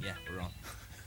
Yeah, we're on.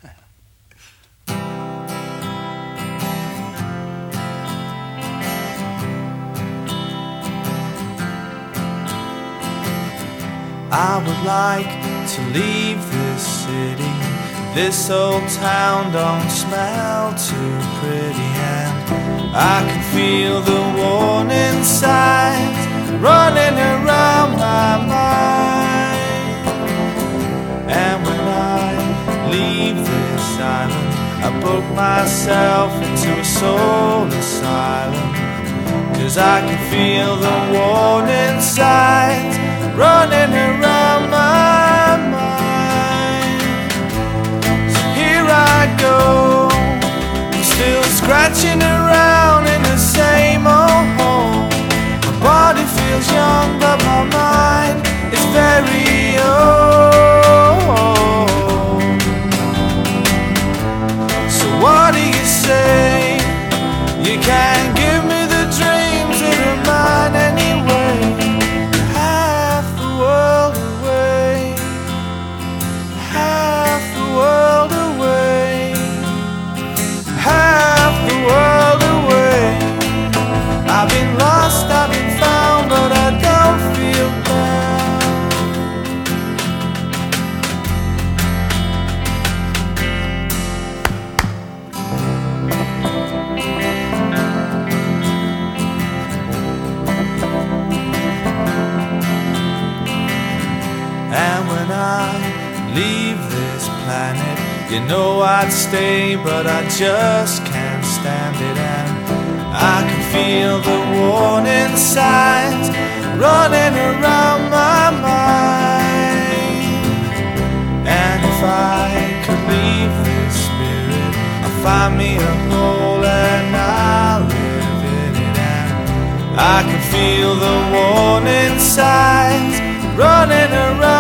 I would like to leave this city. This old town don't smell too pretty, and I can feel the warning signs running around my mind. And when I leave this island, I book myself into a soul asylum, 'cause I can feel the warning signs running around my mind. So here I go, I'm still scratching around in the same old hole. My body feels young but my mind is very old. So what do you say? You can't give me the dreams that are mine anyway. Half the world away, half the world away, half the world away. I've been lost, I've been found, but I don't feel bound. And when I leave this planet, you know I'd stay, but I just can't stand it. And I can feel the warning signs running around my mind. And if I could leave this spirit, I'll find me a hole and I'll live in it. And I can feel the warning signs running around